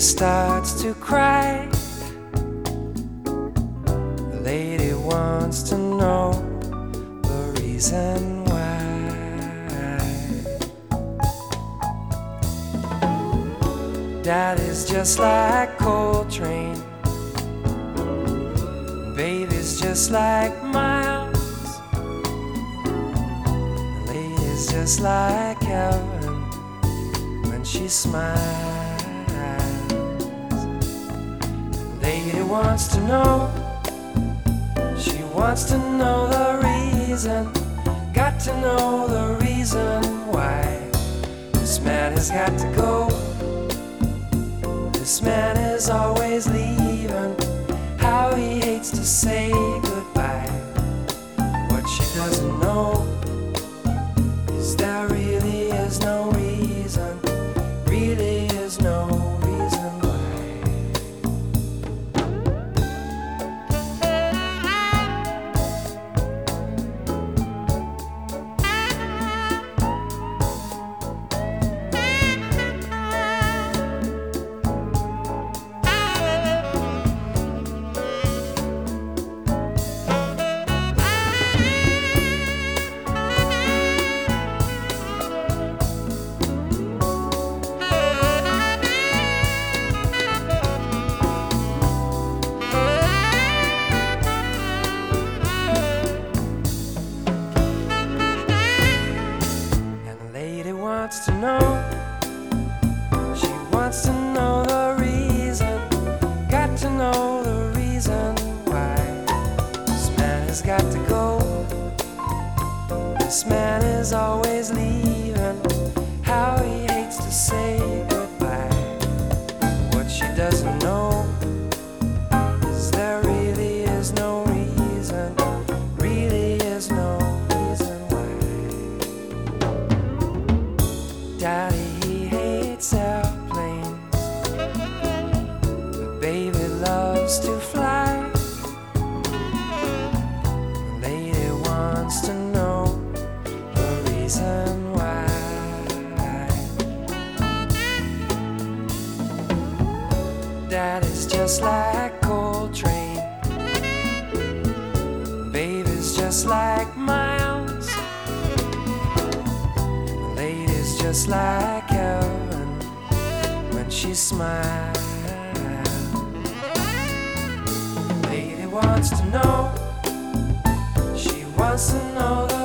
starts to cry. The lady wants to know the reason why. Daddy's just like Coltrane, baby's just like Miles, the lady's just like heaven when she smiles. Lady wants to know, she wants to know the reason, got to know the reason why this man has got to go. This man is always leaving, how he hates to say goodbye. What she doesn't know is there really is no reason, really is no reason why. Wants to know, she wants to know the reason, got to know the reason why this man has got to go. This man is always leaving, how he hates to say goodbye. What she doesn't know is there really is no reason, really is no reason why. Daddy, he hates airplanes, but baby loves to fly. The lady wants to know the reason why. Daddy's just like Coltrane, baby's just like Miles, just like heaven when she smiles. Lady wants to know, she wants to know the